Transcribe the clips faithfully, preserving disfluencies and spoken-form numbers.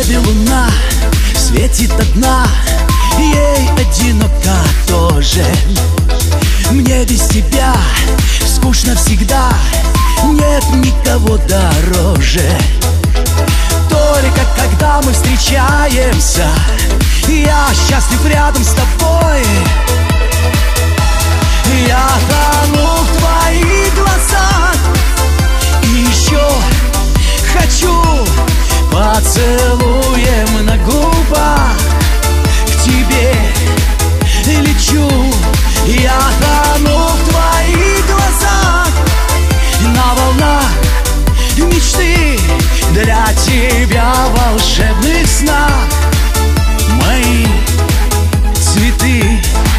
небе луна светит одна, ей одиноко тоже. Мне без тебя скучно всегда, нет никого дороже. Только когда мы встречаемся, я счастлив рядом с тобой. Я тону в твоих глазах, и еще хочу поцелуем на губах. К тебе лечу, я тону в твоих глазах, на волнах мечты, для тебя волшебных снах. Мои цветы.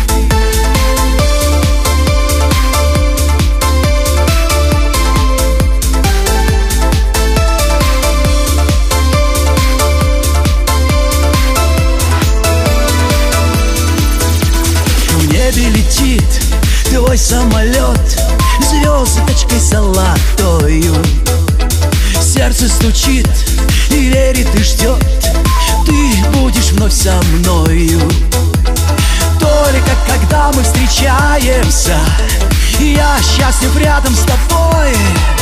В небе летит твой самолет звездочкой золотою. Сердце стучит и верит и ждет, ты будешь вновь со мною. Только когда мы встречаемся, я счастлив рядом с тобой.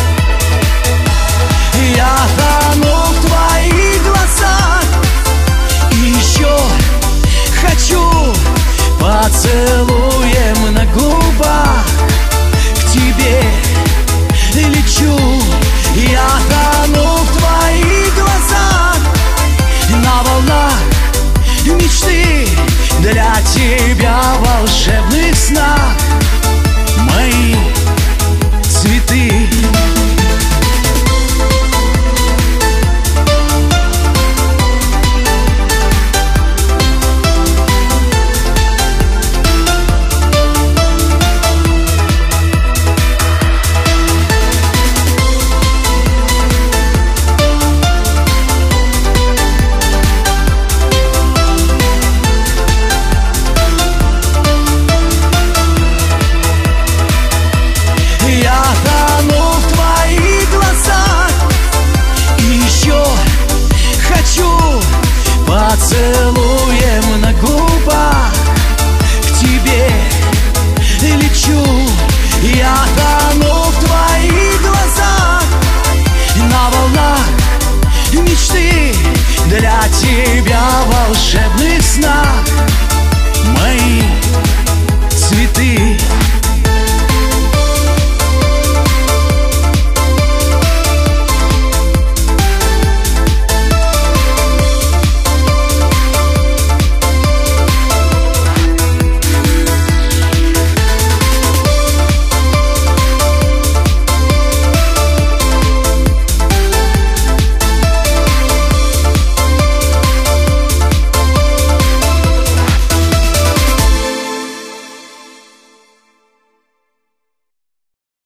Я тону в твоих глазах, и еще хочу поцелуем на губах. К тебе лечу, я тону в твоих глазах, на волнах мечты, для тебя волшебных снах. Мои цветы. Поцелуем на губах, к тебе лечу, я тону в твоих глазах, на волнах мечты, для тебя волшебных снах. Мои цветы.